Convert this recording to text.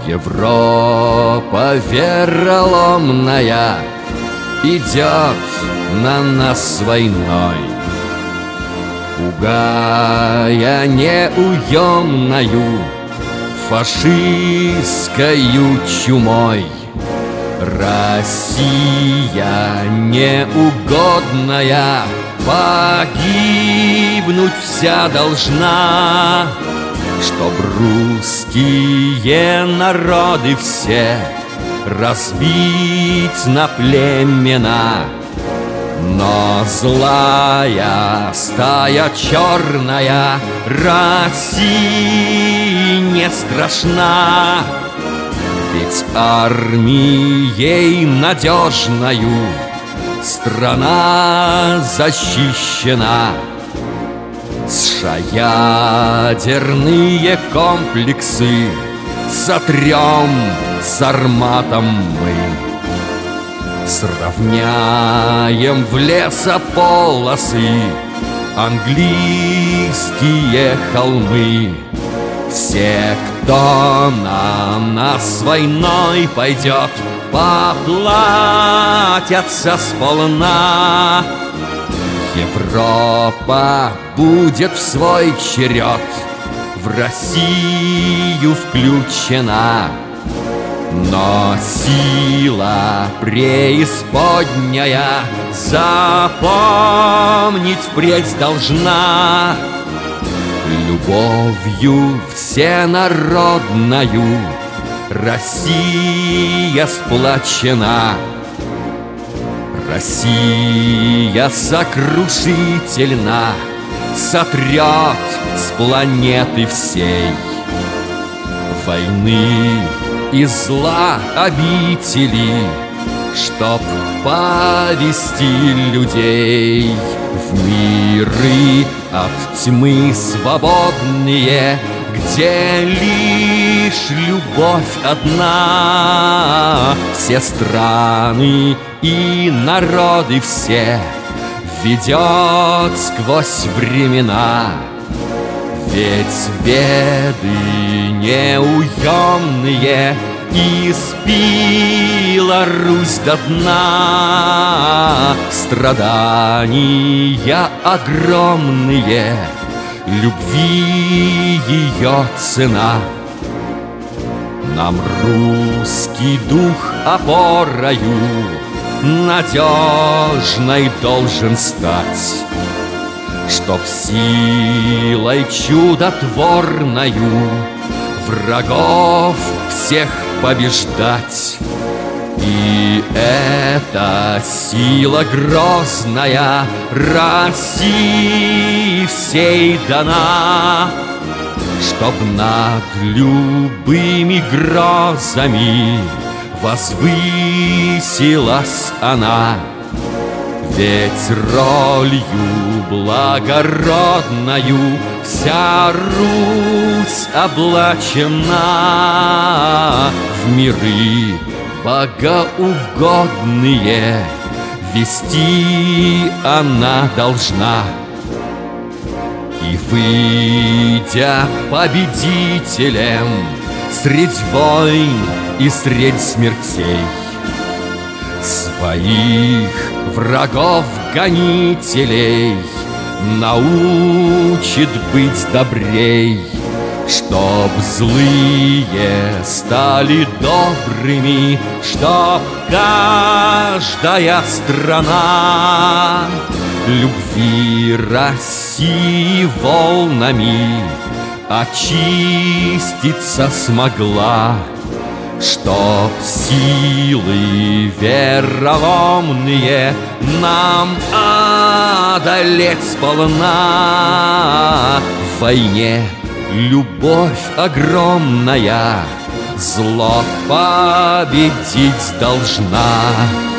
Европа вероломная идет на нас с войной, пугая неуемною фашистскою чумой. Россия неугодная погибнуть вся должна, чтоб русские народы все разбить на племена. Но злая стая черная России не страшна, ведь армией надежною страна защищена. Ядерные комплексы сотрем с Арматом мы, сравняем в лесополосы английские холмы. Все, кто на нас войной пойдет, поплатятся сполна. Европа будет в свой черед в Россию включена, но сила преисподняя запомнить впредь должна. Любовью всенародною Россия сплочена. Россия сокрушительна, сотрет с планеты всей войны и зла обители, чтоб повести людей в миры от тьмы свободные, где лишь любовь одна. Все страны и народы все ведет сквозь времена, ведь беды неуемные испила Русь до дна. Страдания огромные, любви ее цена. Нам русский дух опорою надежной должен стать, чтоб силой чудотворною врагов всех побеждать. И эта сила грозная России всей дана, чтоб над любыми грозами возвысилась она. Ведь ролью благородною вся Русь облачена, в миры богоугодные вести она должна. И выйдя победителем средь войн и средь смертей, своих врагов-гонителей научит быть добрей, чтоб злые стали добрыми, чтоб каждая страна любви России волнами очиститься смогла, чтоб силы вероломные нам одолеть сполна. В войне любовь огромная зло победить должна.